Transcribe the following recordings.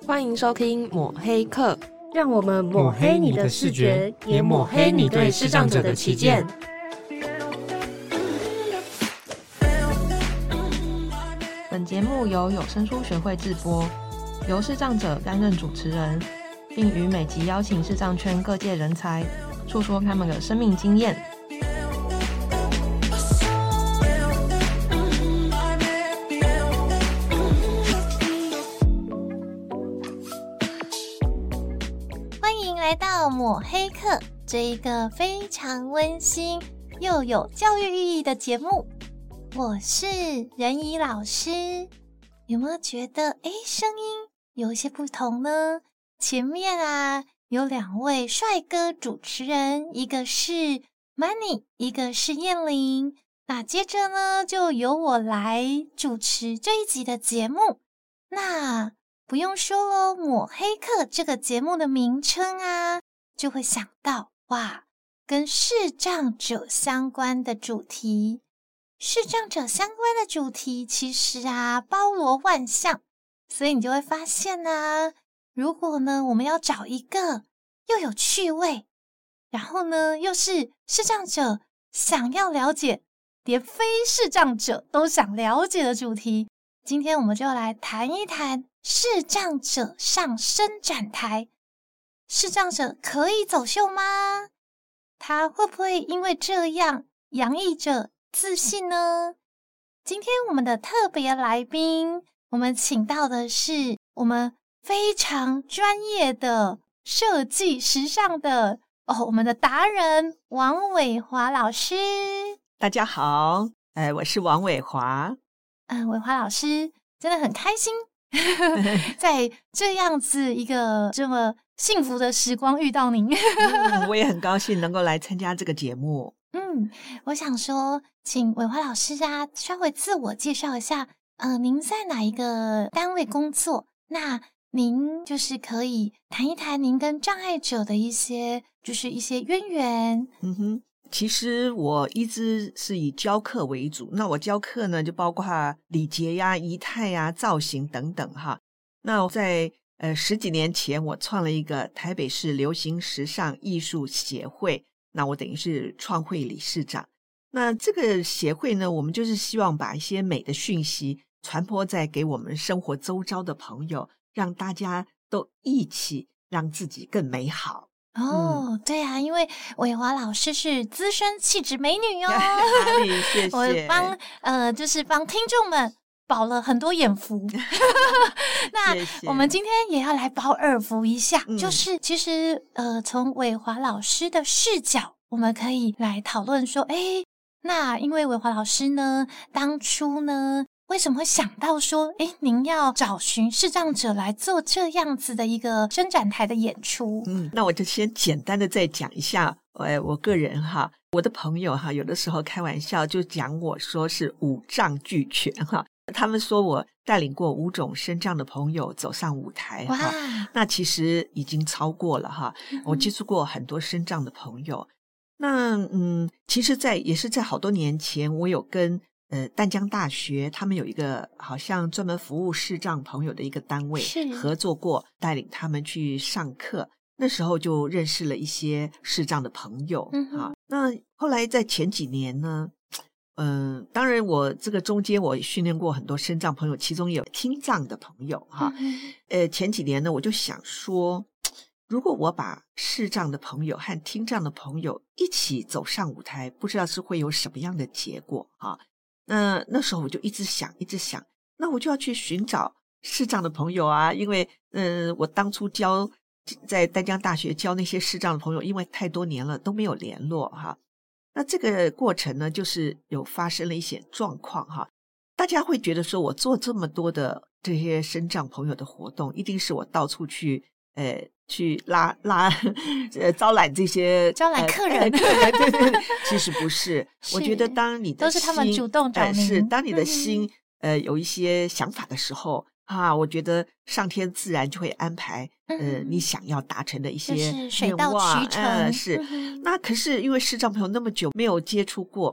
欢迎收听抹黑课， 让我们抹黑你的视觉，也抹黑你对视障者的偏见。 本节目由有声书学会制播，由视障者担任主持人，并于每集邀请视障圈各界人才，诉说他们的生命经验。 来到抹黑课这一个非常温馨又有教育意义的节目，我是仁怡老师。有没有觉得声音有一些不同呢？前面有两位帅哥主持人，一个是 Money， 一个是燕玲。那接着呢，就由我来主持这一集的节目。那不用说咯，抹黑课这个节目的名称就会想到跟视障者相关的主题。视障者相关的主题其实包罗万象，所以你就会发现如果呢我们要找一个又有趣味，然后呢又是视障者想要了解，连非视障者都想了解的主题，今天我们就来谈一谈视障者上伸展台。视障者可以走秀吗？他会不会因为这样洋溢着自信呢？今天我们的特别来宾，我们请到的是我们非常专业的设计时尚的我们的达人王伟华老师。 大家好，我是王伟华。 伟华老师真的很开心在这样子一个这么幸福的时光遇到您我也很高兴能够来参加这个节目。 我想说请伟华老师稍微自我介绍一下，您在哪一个单位工作？那您就是可以谈一谈您跟障碍者的一些渊源。 其实我一直是以教课为主，那我教课呢就包括礼节仪态造型等等哈。那我在10几年前我创了一个台北市流行时尚艺术协会，那我等于是创会理事长。那这个协会呢，我们就是希望把一些美的讯息传播在给我们生活周遭的朋友，让大家都一起让自己更美好。 对因为伟华老师是资深气质美女谢谢。 我帮听众们饱了很多眼福那谢谢。 我们今天也要来饱耳福一下，就是其实从伟华老师的视角，我们可以来讨论说那因为伟华老师呢当初呢为什么会想到说您要找寻视障者来做这样子的一个伸展台的演出？ 那我就先简单的再讲一下我个人我的朋友有的时候开玩笑就讲我说是五障俱全他们说我带领过5种身障的朋友走上舞台那其实已经超过了我接触过很多身障的朋友。那其实也是在好多年前，我有跟淡江大学他们有一个好像专门服务视障朋友的一个单位合作过，带领他们去上课，那时候就认识了一些视障的朋友那后来在前几年呢当然我这个中间我训练过很多身障朋友，其中也有听障的朋友前几年呢我就想说，如果我把视障的朋友和听障的朋友一起走上舞台，不知道是会有什么样的结果那时候我就一直想，那我就要去寻找视障的朋友因为我当初在淡江大学教那些视障的朋友，因为太多年了都没有联络那这个过程呢就是有发生了一些状况大家会觉得说我做这么多的这些身障朋友的活动，一定是我到处去招揽这些客人对，其实不是我觉得当你的心都是他们主动找您当你的心有一些想法的时候我觉得上天自然就会安排你想要达成的一些就是水到渠成那可是因为视障朋友那么久没有接触过，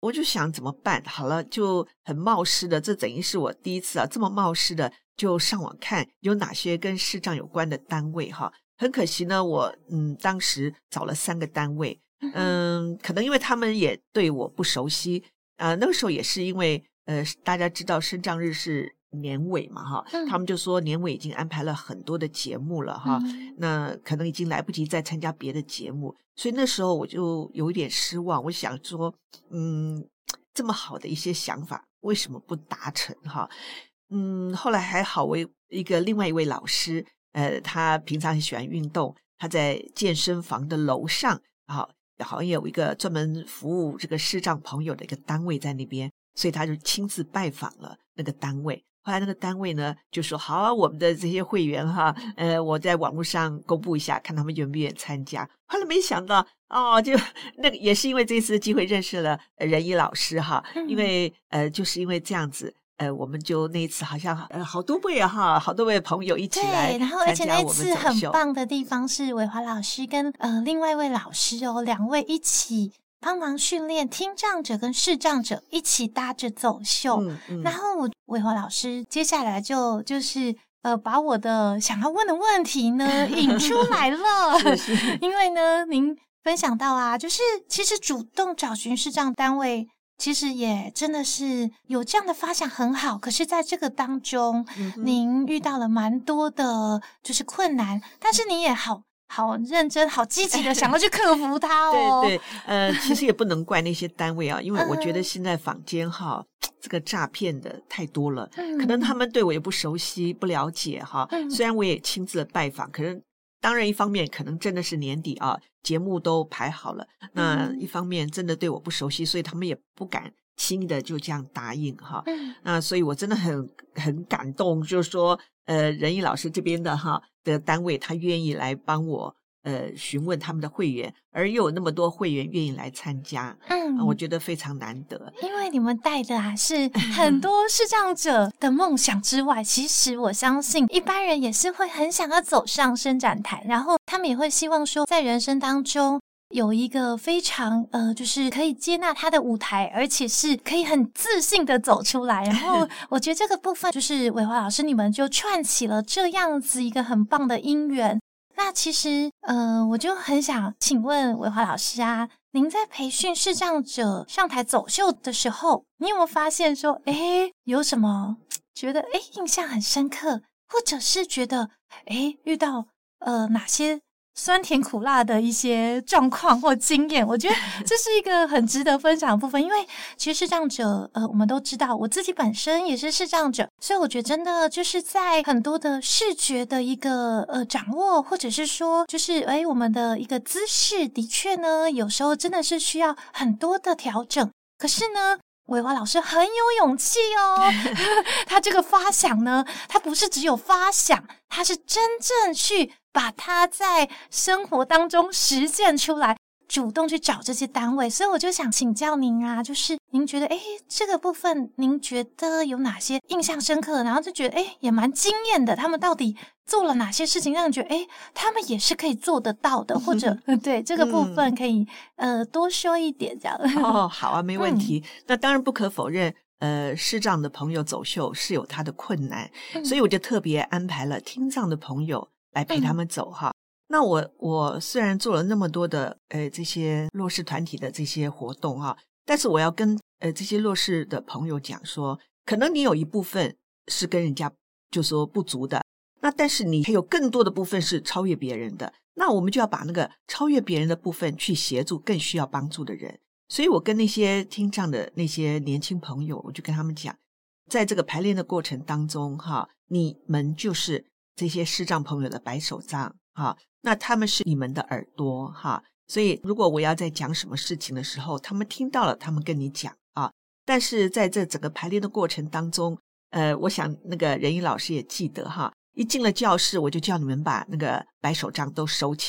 我就想怎么办？好了，就很冒失的，这等于是我第一次这么冒失的就上网看有哪些跟视障有关的单位哈。很可惜呢，我当时找了3个单位，可能因为他们也对我不熟悉那个时候也是因为大家知道视障日是年尾嘛哈，他们就说年尾已经安排了很多的节目了哈，那可能已经来不及再参加别的节目，所以那时候我就有一点失望，我想说这么好的一些想法为什么不达成哈？后来还好，我另外一位老师他平常很喜欢运动，他在健身房的楼上好像有一个专门服务这个视障朋友的一个单位在那边，所以他就亲自拜访了那个单位。后来那个单位呢就说好我们的这些会员哈，我在网络上公布一下，看他们愿不愿意参加。后来没想到就那个也是因为这次的机会认识了仁仪老师哈，因为就是因为这样子。我们就那一次好像好多位朋友一起来对，然后而且那参加我们次很棒的地方是伟华老师跟另外一位老师2位一起帮忙训练听障者跟视障者一起搭着走秀，然后伟华老师接下来就是把我的想要问的问题呢引出来了是因为呢您分享到就是其实主动找寻视障单位其实也真的是有这样的发想很好，可是在这个当中您遇到了蛮多的就是困难，但是你也好认真好积极的想要去克服它对其实也不能怪那些单位因为我觉得现在坊间这个诈骗的太多了，可能他们对我也不熟悉不了解虽然我也亲自的拜访，可是当然一方面可能真的是年底节目都排好了，那一方面真的对我不熟悉，所以他们也不敢轻易的就这样答应那所以我真的很感动，就是说仁仪老师这边的单位他愿意来帮我询问他们的会员，而又有那么多会员愿意来参加我觉得非常难得， 因为你们带的是很多视障者的梦想之外其实我相信一般人也是会很想要走上伸展台，然后他们也会希望说在人生当中有一个非常就是可以接纳他的舞台，而且是可以很自信的走出来，然后我觉得这个部分就是伟华老师你们就串起了这样子一个很棒的姻缘。那其实我就很想请问伟华老师您在培训视障者上台走秀的时候，你有没有发现说有什么觉得印象很深刻，或者是觉得遇到哪些酸甜苦辣的一些状况或经验，我觉得这是一个很值得分享的部分。因为其实视障者我们都知道，我自己本身也是视障者，所以我觉得真的就是在很多的视觉的一个掌握，或者是说就是我们的一个姿势的确呢有时候真的是需要很多的调整，可是呢伟华老师很有勇气他这个发想呢，他不是只有发想，他是真正去把它在生活当中实践出来，主动去找这些单位。所以我就想请教您就是您觉得这个部分您觉得有哪些印象深刻，然后就觉得也蛮惊艳的，他们到底做了哪些事情让你觉得他们也是可以做得到的，或者对这个部分可以多说一点这样好没问题那当然不可否认视障的朋友走秀是有他的困难所以我就特别安排了听障的朋友来陪他们走那我虽然做了那么多的这些弱势团体的这些活动但是我要跟这些弱势的朋友讲说，可能你有一部分是跟人家就说不足的，那但是你还有更多的部分是超越别人的，那我们就要把那个超越别人的部分去协助更需要帮助的人。所以我跟那些听障的那些年轻朋友，我就跟他们讲，在这个排练的过程当中你们就是这些视障朋友的白手杖那他们是你们的耳朵所以如果我要在讲什么事情的时候，他们听到了他们跟你讲但是在这整个排练的过程当中我想那个仁仪老师也记得一进了教室我就叫你们把那个白手杖都收起来，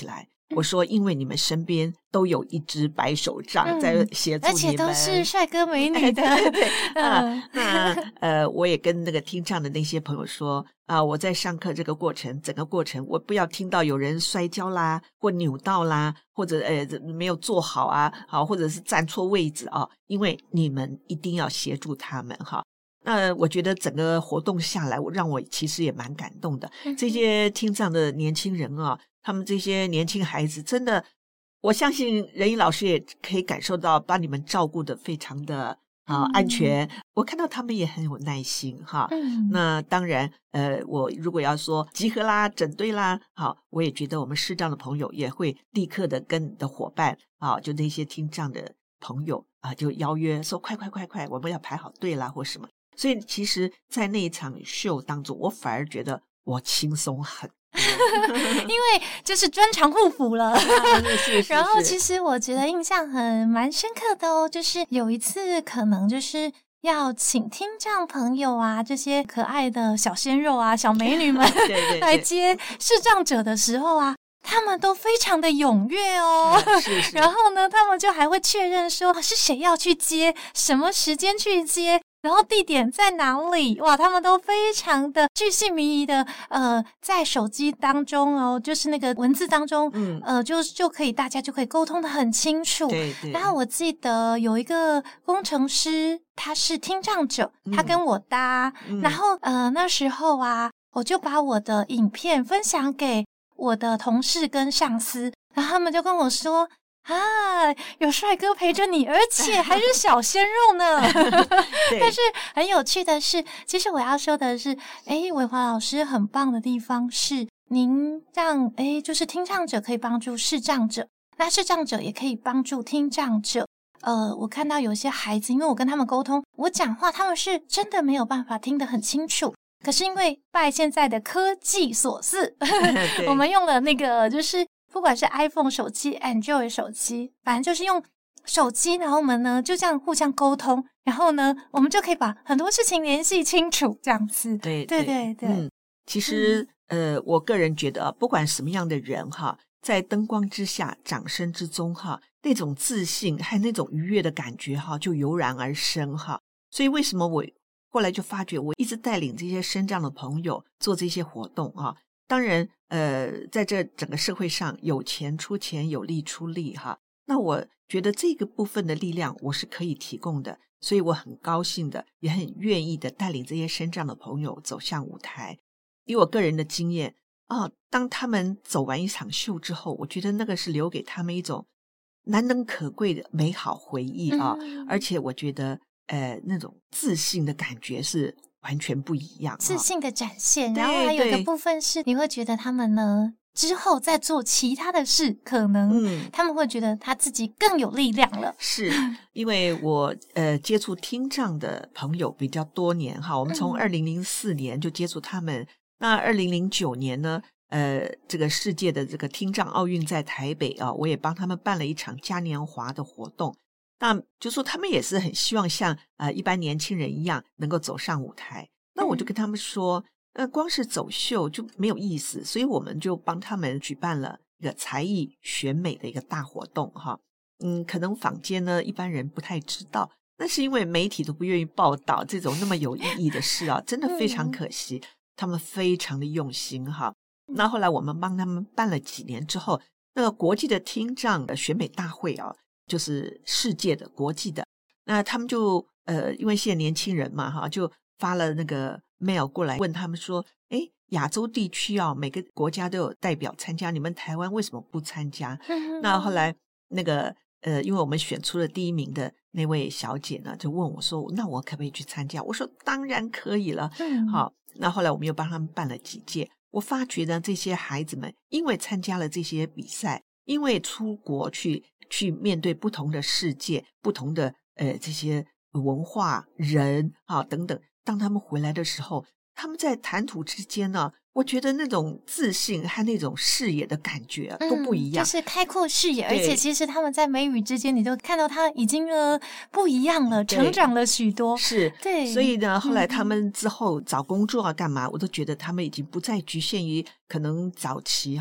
我说因为你们身边都有一只白手杖在协助你们， 而且都是帅哥美女的。 对那我也跟那个听障的那些朋友说我在上课这个过程，整个过程我不要听到有人摔跤啦，或扭到啦，或者没有做好好，或者是站错位置因为你们一定要协助他们那我觉得整个活动下来，让我其实也蛮感动的。这些听障的年轻人他们这些年轻孩子真的，我相信仁义老师也可以感受到把你们照顾得非常的安全。我看到他们也很有耐心那当然我如果要说集合啦整队啦我也觉得我们视障的朋友也会立刻的跟你的伙伴就那些听障的朋友就邀约说快我们要排好队啦或什么。所以其实在那一场秀当中，我反而觉得我轻松很因为就是专长互补了是然后其实我觉得印象蛮深刻的就是有一次可能就是要请听障朋友这些可爱的小鲜肉小美女们对来接视障者的时候他们都非常的踊跃是然后呢他们就还会确认说是谁要去接，什么时间去接，然后地点在哪里。哇，他们都非常的巨细靡遗的在手机当中就是那个文字当中就可以大家就可以沟通的很清楚。 对然后我记得有一个工程师他是听障者他跟我搭然后那时候我就把我的影片分享给我的同事跟上司，然后他们就跟我说有帅哥陪着你，而且还是小鲜肉呢但是很有趣的是，其实我要说的是伟华老师很棒的地方是您让就是听障者可以帮助视障者，那视障者也可以帮助听障者。我看到有些孩子，因为我跟他们沟通，我讲话他们是真的没有办法听得很清楚，可是因为拜现在的科技所赐我们用了那个就是不管是 iPhone 手机 Android 手机，反正就是用手机，然后我们呢就这样互相沟通，然后呢我们就可以把很多事情联系清楚这样子。 对其实我个人觉得不管什么样的人在灯光之下掌声之中那种自信和那种愉悦的感觉就油然而生所以为什么我后来就发觉我一直带领这些身障的朋友做这些活动当然在这整个社会上有钱出钱有力出力那我觉得这个部分的力量我是可以提供的，所以我很高兴的也很愿意的带领这些身障的朋友走向舞台。以我个人的经验当他们走完一场秀之后，我觉得那个是留给他们一种难能可贵的美好回忆而且我觉得那种自信的感觉是完全不一样自信的展现。然后还有一个部分是你会觉得他们呢之后再做其他的事，可能他们会觉得他自己更有力量了。 是因为我接触听障的朋友比较多年我们从2004年就接触他们那2009年呢这个世界的这个听障奥运在台北我也帮他们办了一场嘉年华的活动。那就说他们也是很希望像一般年轻人一样能够走上舞台。那我就跟他们说光是走秀就没有意思，所以我们就帮他们举办了一个才艺选美的一个大活动可能坊间呢一般人不太知道，那是因为媒体都不愿意报道这种那么有意义的事真的非常可惜他们非常的用心那后来我们帮他们办了几年之后，那个国际的听障的选美大会就是世界的国际的，那他们就因为现在年轻人嘛就发了那个 mail 过来问他们说亚洲地区每个国家都有代表参加，你们台湾为什么不参加那后来那个因为我们选出了第1名的那位小姐呢就问我说那我可不可以去参加，我说当然可以了好，那后来我们又帮他们办了几届，我发觉呢这些孩子们因为参加了这些比赛，因为出国去面对不同的世界不同的这些文化人等等，当他们回来的时候，他们在谈吐之间呢我觉得那种自信和那种视野的感觉都不一样， 就是开阔视野，而且其实他们在眉宇之间你都看到他已经不一样了，成长了许多。 是， 对， 所以呢后来他们之后找工作干嘛我都觉得他们已经不再局限于可能早期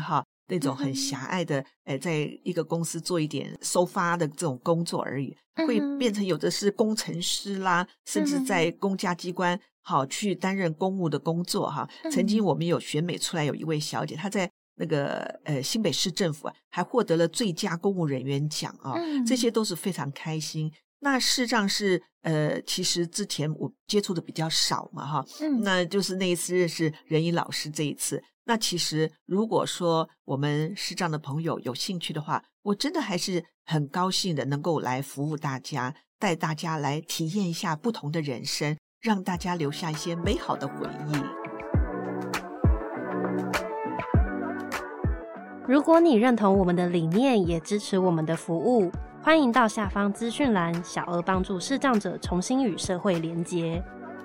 那种很狭隘的在一个公司做一点收发的这种工作而已，会变成有的是工程师啦，甚至在公家机关好去担任公务的工作哈。曾经我们有选美出来有一位小姐，她在那个新北市政府还获得了最佳公务人员奖啊，这些都是非常开心。那视障是其实之前我接触的比较少嘛哈，那就是那一次认识仁义老师这一次。那其实如果说我们视障的朋友有兴趣的话，我真的还是很高兴的能够来服务大家，带大家来体验一下不同的人生，让大家留下一些美好的回忆。 如果你认同我们的理念，也支持我们的服务，欢迎到下方资讯栏小额帮助视障者重新与社会连结。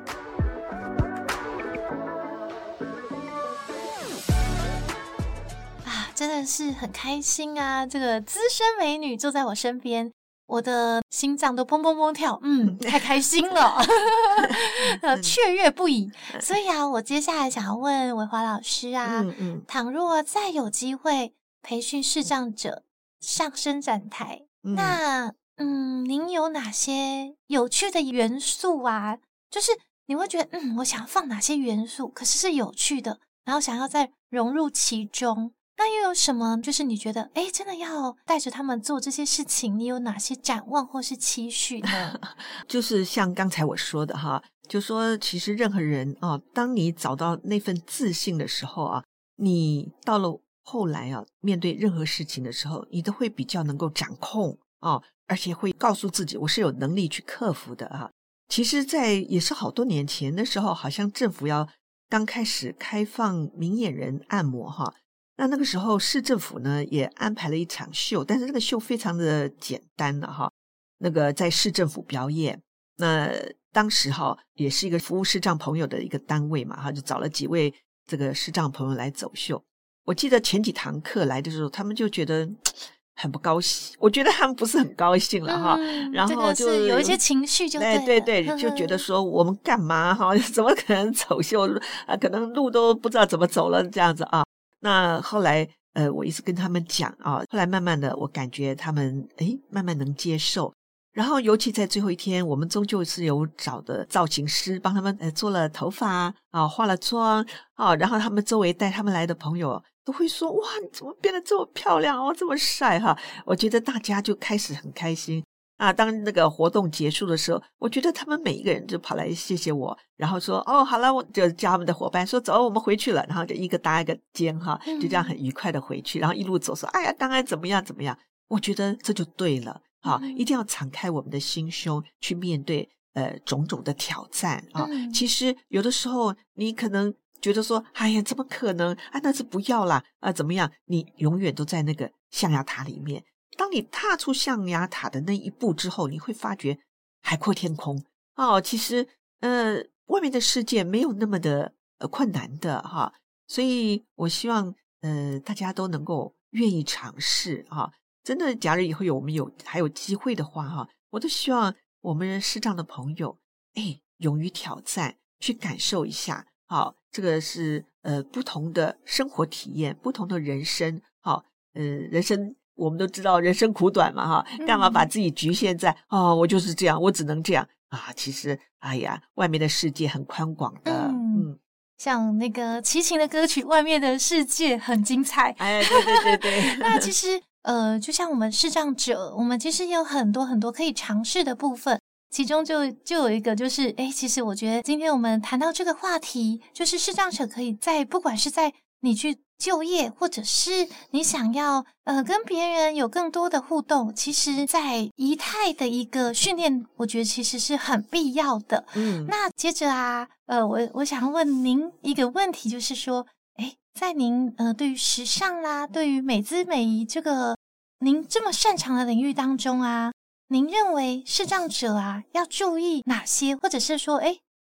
真的是很开心啊！这个资深美女坐在我身边，我的心脏都砰砰砰跳，太开心了，雀跃不已。所以啊，我接下来想要问维华老师啊，倘若再有机会培训视障者上伸展台，那您有哪些有趣的元素啊？就是你会觉得我想要放哪些元素，可是是有趣的，然后想要再融入其中。那又有什么就是你觉得真的要带着他们做这些事情，你有哪些展望或是期许呢？ 就是像刚才我说的哈，就说其实任何人当你找到那份自信的时候啊，你到了后来啊，面对任何事情的时候，你都会比较能够掌控而且会告诉自己我是有能力去克服的啊。其实也是好多年前的时候，好像政府要刚开始开放明眼人按摩哈。那个时候市政府呢也安排了一场秀，但是这个秀非常的简单了哈。那个在市政府表演，那当时也是一个服务视障朋友的一个单位嘛哈，就找了几位这个视障朋友来走秀。我记得前几堂课来的时候，他们就觉得很不高兴，我觉得他们不是很高兴了哈，然后就有一些情绪就对，就觉得说我们干嘛哈，怎么可能走秀可能路都不知道怎么走了这样子啊。那后来我一直跟他们讲后来慢慢的我感觉他们慢慢能接受。然后尤其在最后一天，我们终究是有找的造型师帮他们做了头发化了妆然后他们周围带他们来的朋友都会说，哇，你怎么变得这么漂亮这么帅哈。我觉得大家就开始很开心当那个活动结束的时候，我觉得他们每一个人就跑来谢谢我，然后说好了，我就叫他们的伙伴说走，我们回去了，然后就一个搭一个肩就这样很愉快的回去，然后一路走说哎呀当然怎么样怎么样。我觉得这就对了一定要敞开我们的心胸去面对种种的挑战其实有的时候你可能觉得说哎呀怎么可能那是不要啦怎么样，你永远都在那个象牙塔里面。当你踏出象牙塔的那一步之后，你会发觉海阔天空其实外面的世界没有那么的困难的所以我希望大家都能够愿意尝试真的假如以后我们还有机会的话我都希望我们视障的朋友勇于挑战，去感受一下这个是不同的生活体验，不同的人生人生我们都知道人生苦短嘛干嘛把自己局限在我就是这样，我只能这样其实哎呀外面的世界很宽广的像那个齐秦的歌曲外面的世界很精彩对那其实就像我们视障者，我们其实有很多很多可以尝试的部分，其中就有一个就是其实我觉得今天我们谈到这个话题，就是视障者可以不管是在你去就业，或者是你想要跟别人有更多的互动，其实在仪态的一个训练，我觉得其实是很必要的。那接着我想问您一个问题，就是说在您对于时尚啦，对于美姿美仪这个您这么擅长的领域当中您认为视障者要注意哪些，或者是说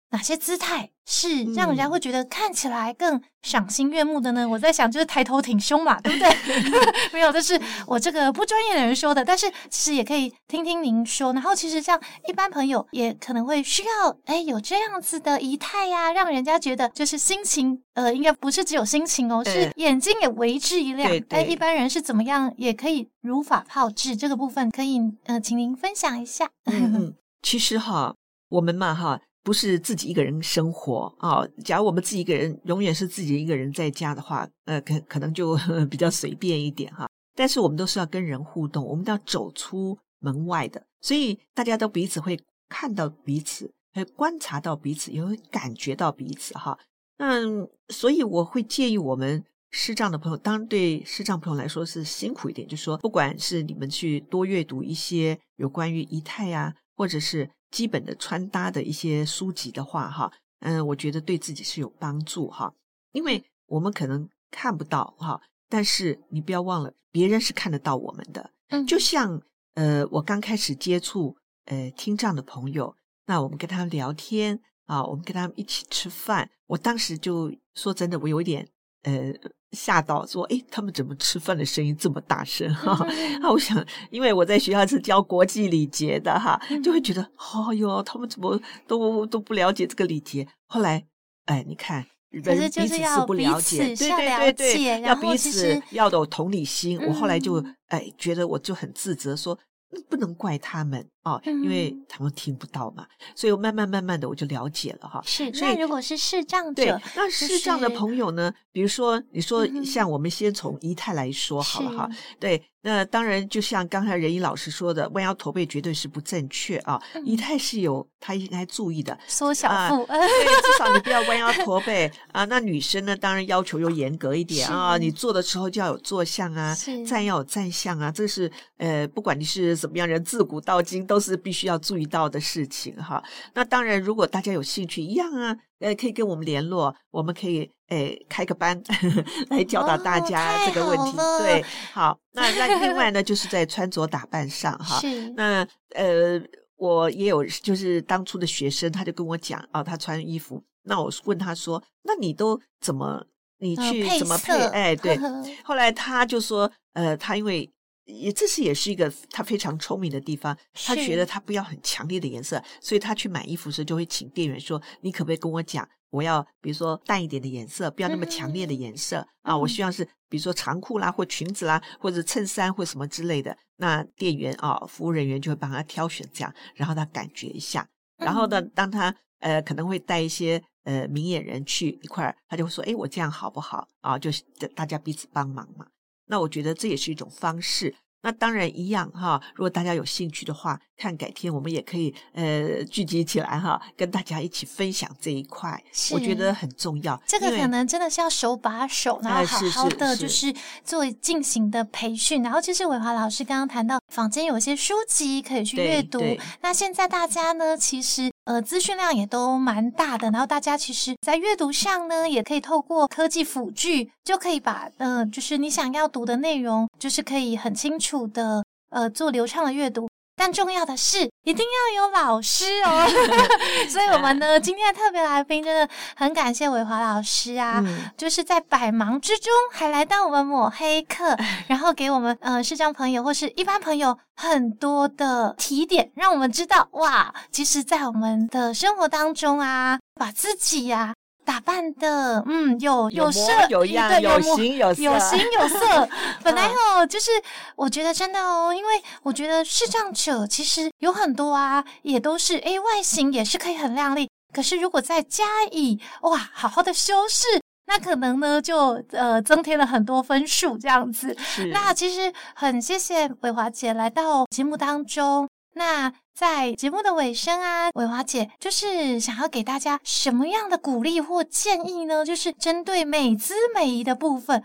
哪些姿态是让人家会觉得看起来更赏心悦目的呢？我在想，就是抬头挺胸嘛，对不对？没有，这是我这个不专业的人说的，但是其实也可以听听您说。然后其实像一般朋友也可能会需要，有这样子的仪态呀，让人家觉得就是心情，应该不是只有心情哦，是眼睛也为之一亮。一般人是怎么样也可以如法炮制，这个部分可以请您分享一下。 其实我们嘛不是自己一个人生活啊。假如我们自己一个人永远是自己一个人在家的话，可能就比较随便一点哈。但是我们都是要跟人互动，我们都要走出门外的，所以大家都彼此会看到彼此，会观察到彼此，也会感觉到彼此哈。所以我会建议我们视障的朋友，当然对视障朋友来说是辛苦一点，就是说不管是你们去多阅读一些有关于仪态啊，或者是基本的穿搭的一些书籍的话我觉得对自己是有帮助哈。因为我们可能看不到但是你不要忘了别人是看得到我们的。就像我刚开始接触听障的朋友，那我们跟他们聊天我们跟他们一起吃饭，我当时就说真的，我有一点吓到，说他们怎么吃饭的声音这么大声我想因为我在学校是教国际礼节的就会觉得他们怎么都不了解这个礼节。后来你看人彼此是不了解，对，要彼此要有同理心。我后来就觉得我就很自责，说不能怪他们因为他们听不到嘛，所以我慢慢的我就了解了是，那如果是视障者， 对，那视障的朋友呢，比如说你说像我们先从仪态来说好了对，那当然就像刚才仁怡老师说的，弯腰驼背绝对是不正确仪态是有他应该注意的， 缩小腹对，至少你不要弯腰驼背那女生呢当然要求又严格一点你坐的时候就要有坐相站要有站相这是不管你是怎么样人，自古到今都是必须要注意到的事情那当然如果大家有兴趣一样可以跟我们联络，我们可以开个班来教导大家这个问题。对，好，那另外呢就是在穿着打扮上那我也有就是当初的学生，他就跟我讲他穿衣服，那我问他说那你都怎么你去怎么配对后来他就说他因为也是一个他非常聪明的地方，他觉得他不要很强烈的颜色，所以他去买衣服时就会请店员说你可不可以跟我讲，我要比如说淡一点的颜色，不要那么强烈的颜色我希望是比如说长裤啦或裙子啦或者衬衫或什么之类的，那店员服务人员就会帮他挑选这样，然后他感觉一下然后呢当他可能会带一些明眼人去一块儿，他就会说我这样好不好就是大家彼此帮忙嘛。那我觉得这也是一种方式。那当然一样如果大家有兴趣的话，看改天我们也可以聚集起来跟大家一起分享这一块，我觉得很重要。 这个可能真的是要手把手，然后好好的就是做进行的培训。然后其实伟华老师刚刚谈到坊间有一些书籍可以去阅读，那现在大家呢其实资讯量也都蛮大的，然后大家其实在阅读上呢也可以透过科技辅具，就可以把就是你想要读的内容就是可以很清楚的做流畅的阅读。但重要的是一定要有老师所以我们呢今天的特别来宾真的很感谢伟华老师就是在百忙之中还来到我们抹黑课，然后给我们视障朋友或是一般朋友很多的提点，让我们知道哇，其实在我们的生活当中把自己打扮的有色有样，有形有色， 有形有色本来就是我觉得真的因为我觉得视障者其实有很多也都是外形也是可以很亮丽，可是如果再加以好好的修饰，那可能呢就增添了很多分数这样子。那其实很谢谢伟华姐来到节目当中。那在节目的尾声伟华姐就是想要给大家什么样的鼓励或建议呢？就是针对美姿美仪的部分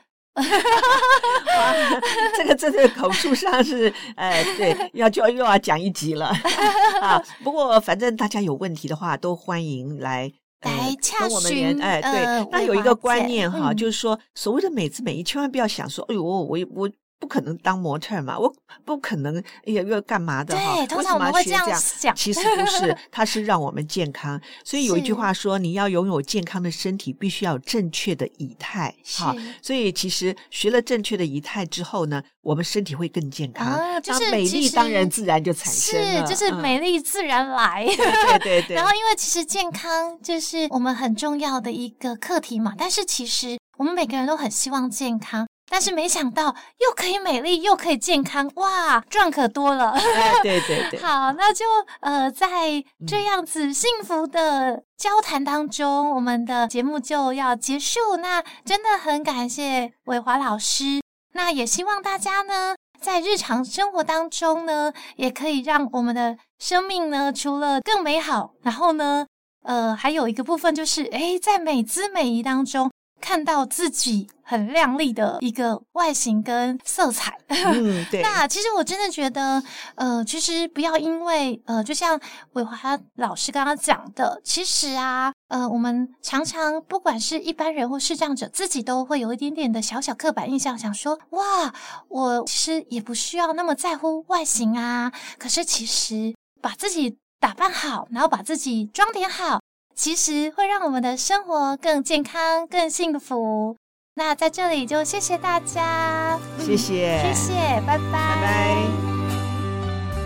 这个真的口述上是对，又要讲一集了不过反正大家有问题的话都欢迎来洽询对，那有一个观念就是说所谓的美姿美仪千万不要想说我不可能当模特嘛，我不可能要干嘛的哈？ 对，通常我们会这样讲， 其实不是，它是让我们健康。所以有一句话说，你要拥有健康的身体，必须要有正确的仪态。好，所以其实学了正确的仪态之后呢，我们身体会更健康， 就是美丽当然自然就产生了， 就是美丽自然来。 对。然后因为其实健康就是我们很重要的一个课题嘛，但是其实我们每个人都很希望健康。但是没想到又可以美丽又可以健康，哇，赚可多了。 对。 好，那就在这样子幸福的交谈当中，我们的节目就要结束。那真的很感谢伟华老师，那也希望大家呢在日常生活当中呢，也可以让我们的生命呢除了更美好，然后呢还有一个部分就是在美姿美仪当中看到自己很亮丽的一个外形跟色彩。 对。 那其实我真的觉得其实不要因为就像伟华老师刚刚讲的，其实啊我们常常不管是一般人或视障者，自己都会有一点点的小小刻板印象，想说哇，我其实也不需要那么在乎外形啊。可是其实把自己打扮好，然后把自己装点好，其实会让我们的生活更健康更幸福。那在这里就谢谢大家， 谢谢， 拜拜。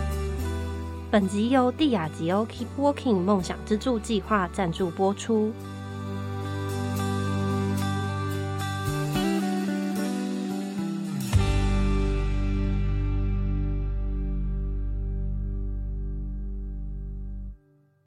本集由蒂亚吉欧 Keep Walking 梦想之柱计划赞助播出。